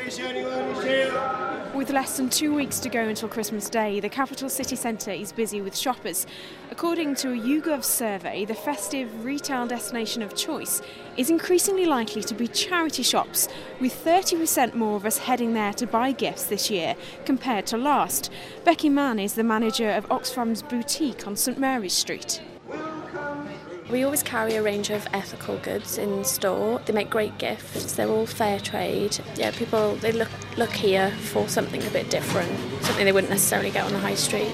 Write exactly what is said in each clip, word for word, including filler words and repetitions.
With less than two weeks to go until Christmas Day, the capital city centre is busy with shoppers. According to a YouGov survey, the festive retail destination of choice is increasingly likely to be charity shops, with thirty percent more of us heading there to buy gifts this year compared to last. Becky Mann is the manager of Oxfam's boutique on St Mary's Street. We always carry a range of ethical goods in store. They make great gifts. They're all fair trade. Yeah, people, they look look here for something a bit different, something they wouldn't necessarily get on the high street.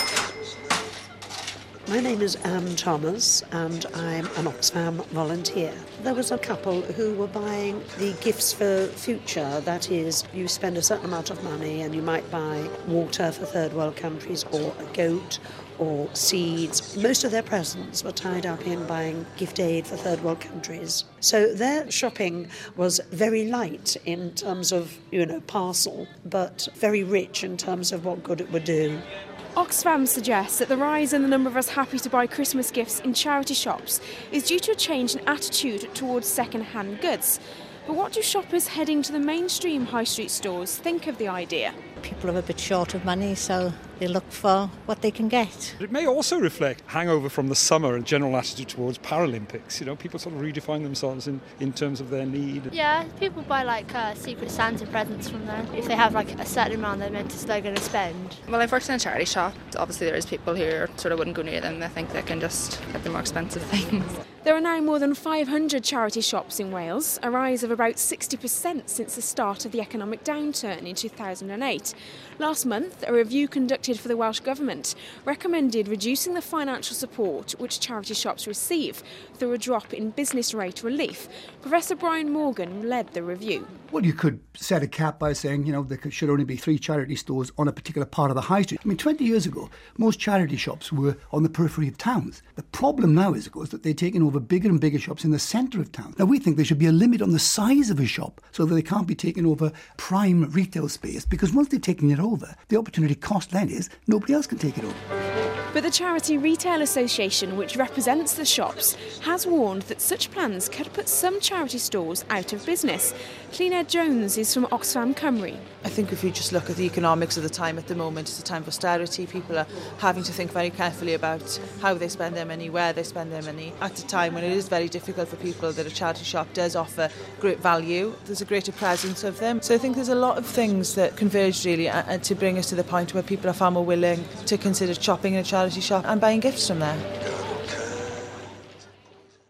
My name is Anne Thomas and I'm an Oxfam volunteer. There was a couple who were buying the gifts for future. That is, you spend a certain amount of money and you might buy water for third world countries or a goat or seeds. Most of their presents were tied up in buying gift aid for third world countries. So their shopping was very light in terms of, you know, parcel, but very rich in terms of what good it would do. Oxfam suggests that the rise in the number of us happy to buy Christmas gifts in charity shops is due to a change in attitude towards second-hand goods. But what do shoppers heading to the mainstream high street stores think of the idea? People are a bit short of money, so they look for what they can get. It may also reflect hangover from the summer and general attitude towards Paralympics. You know, people sort of redefine themselves in, in terms of their need. Yeah, people buy like uh, Secret Santa presents from there. If they have like a certain amount they're meant to, they're going to spend. Well, I've worked in a charity shop. Obviously there is people who sort of wouldn't go near them. They think they can just get the more expensive things. There are now more than five hundred charity shops in Wales, a rise of about sixty percent since the start of the economic downturn in two thousand eight. Last month, a review conducted for the Welsh Government recommended reducing the financial support which charity shops receive through a drop in business rate relief. Professor Brian Morgan led the review. Well, you could set a cap by saying, you know, there should only be three charity stores on a particular part of the high street. I mean, twenty years ago, most charity shops were on the periphery of towns. The problem now is, of course, that they're taking over bigger and bigger shops in the centre of town. Now, we think there should be a limit on the size of a shop so that they can't be taking over prime retail space, because once they've taken it over, the opportunity cost then is nobody else can take it over. But the Charity Retail Association, which represents the shops, has warned that such plans could put some charity stores out of business. Clyned Jones is from Oxfam Cymru. I think if you just look at the economics of the time at the moment, it's a time of austerity. People are having to think very carefully about how they spend their money, where they spend their money. At a time when it is very difficult for people, that a charity shop does offer great value. There's a greater presence of them. So I think there's a lot of things that converge really and to bring us to the point where people are far more willing to consider shopping in a charity shop and buying gifts from there.